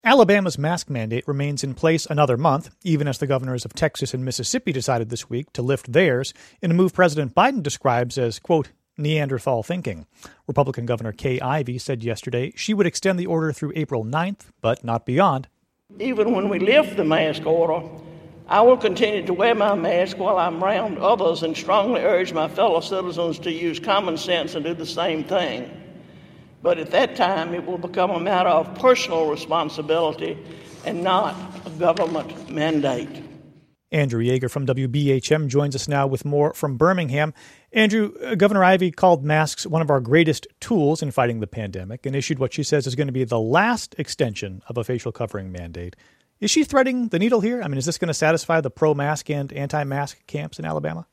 Alabama's mask mandate remains in place another month, even as the governors of Texas and Mississippi decided this week to lift theirs in a move President Biden describes as, quote, Neanderthal thinking. Republican Governor Kay Ivey said yesterday she would extend the order through April 9th, but not beyond. Even when we lift the mask order, I will continue to wear my mask while I'm around others and strongly urge my fellow citizens to use common sense and do the same thing. But at that time, it will become a matter of personal responsibility and not a government mandate. Andrew Yeager from WBHM joins us now with more from Birmingham. Andrew, Governor Ivey called masks one of our greatest tools in fighting the pandemic and issued what she says is going to be the last extension of a facial covering mandate. Is she threading the needle here? I mean, is this going to satisfy the pro-mask and anti-mask camps in Alabama?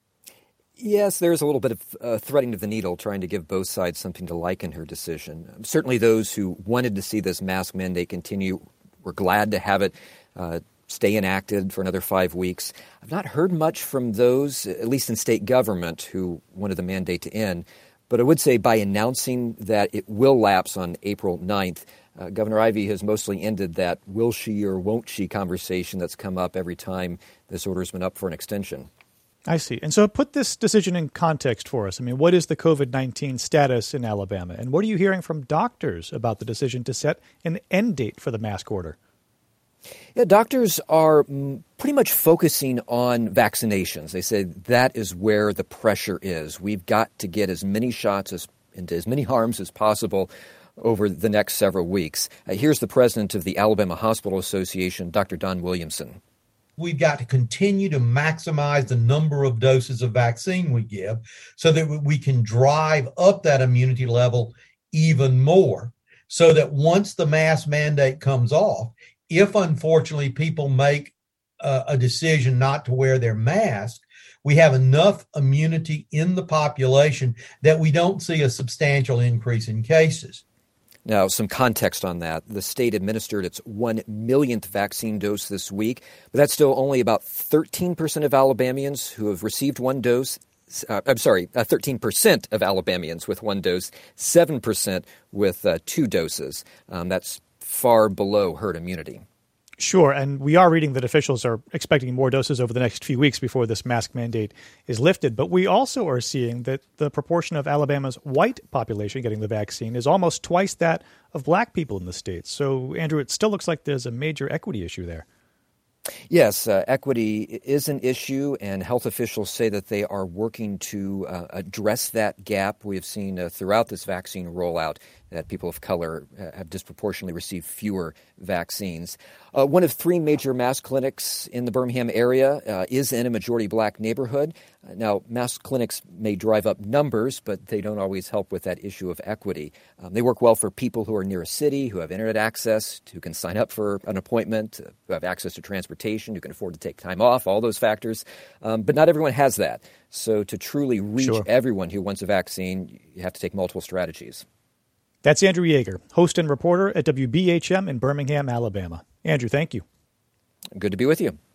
Yes, there's a little bit of threading of the needle, trying to give both sides something to like in her decision. Certainly those who wanted to see this mask mandate continue were glad to have it stay enacted for another 5 weeks. I've not heard much from those, at least in state government, who wanted the mandate to end. But I would say by announcing that it will lapse on April 9th, Governor Ivey has mostly ended that will she or won't she conversation that's come up every time this order's been up for an extension. I see. And so put this decision in context for us. I mean, what is the COVID-19 status in Alabama? And what are you hearing from doctors about the decision to set an end date for the mask order? Yeah, doctors are pretty much focusing on vaccinations. They say that is where the pressure is. We've got to get as many shots into as many arms as possible over the next several weeks. Here's the president of the Alabama Hospital Association, Dr. Don Williamson. We've got to continue to maximize the number of doses of vaccine we give so that we can drive up that immunity level even more, so that once the mask mandate comes off, if unfortunately people make a decision not to wear their mask, we have enough immunity in the population that we don't see a substantial increase in cases. Now, some context on that. The state administered its 1 millionth vaccine dose this week, but that's still only about 13% of Alabamians who have received one dose. 13% of Alabamians with one dose, 7% with 2 doses. That's far below herd immunity. Sure, and we are reading that officials are expecting more doses over the next few weeks before this mask mandate is lifted. But we also are seeing that the proportion of Alabama's white population getting the vaccine is almost twice that of black people in the state. So, Andrew, it still looks like there's a major equity issue there. Yes, equity is an issue, and health officials say that they are working to address that gap. We have seen throughout this vaccine rollout that people of color have disproportionately received fewer vaccines. One of 3 major mask clinics in the Birmingham area is in a majority black neighborhood. Now, mask clinics may drive up numbers, but they don't always help with that issue of equity. They work well for people who are near a city, who have internet access, who can sign up for an appointment, who have access to transportation, who can afford to take time off, all those factors. But not everyone has that. So to truly reach everyone who wants a vaccine, you have to take multiple strategies. That's Andrew Yeager, host and reporter at WBHM in Birmingham, Alabama. Andrew, thank you. Good to be with you.